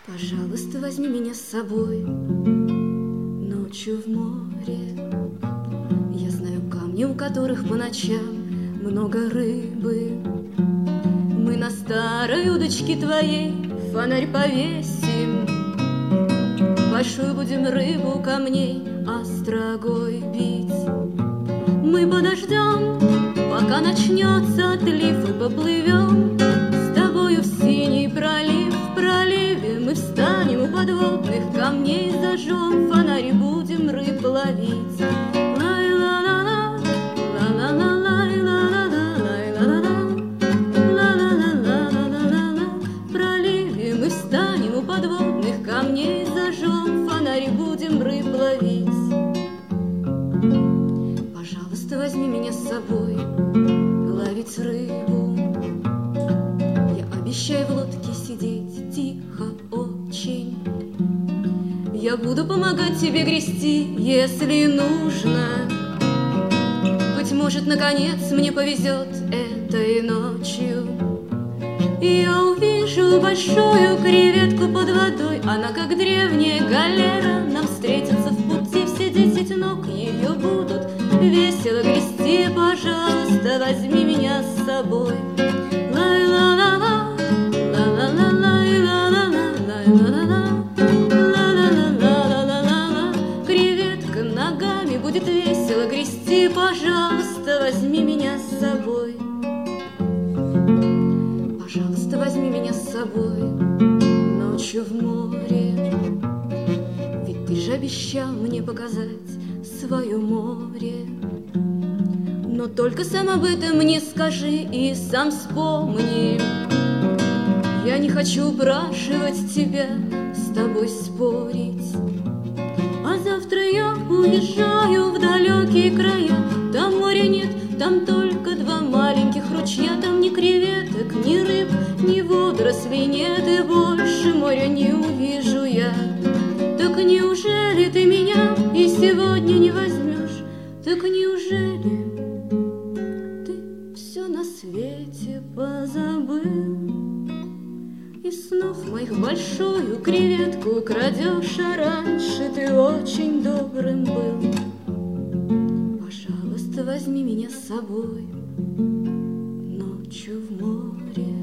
Пожалуйста, возьми меня с собой ночью в море. Я знаю камни, у которых по ночам много рыбы. Мы на старой удочке твоей фонарь повесим, большую будем рыбу у камней острогой бить. Мы подождем, пока начнется отлив, и поплывем с тобою в синий пролив. В проливе мы встанем у подводных камней, зажжем фонарь и будем рыб ловить. В проливе мы встанем у подводных камней, зажжем фонарь и будем рыб ловить. Пожалуйста, возьми меня с собой ловить рыбу. Я обещаю в лодке сидеть тихо очень. Я буду помогать тебе грести, если нужно. Быть может, наконец мне повезет этой ночью. Я увижу большую креветку под водой. Она, как древняя галера, нам встретится в пути. Все 10 ног ее будут весело грести. Пожалуйста, возьми меня с собой. Лай-ла-ла-ла, ла-ла-ла-лай-ла-ла-ла, креветка ногами будет весело грести. Пожалуйста, возьми меня с собой. Пожалуйста, возьми меня с собой ночью в море. Ведь ты же обещал мне показать свое море. Но только сам об этом мне скажи и сам вспомни. Я не хочу упрашивать тебя, с тобой спорить. А завтра я уезжаю в далекие края. Там моря нет, там только 2 маленьких ручья. Там ни креветок, ни рыб, ни водорослей нет, и больше моря не увижу я. Так неужели ты меня и сегодня не возьмешь? Так неужели ты все на свете позабыл? И снов моих большую креветку украдешь, а раньше ты очень добрым был. Пожалуйста, возьми меня с собой ночью в море.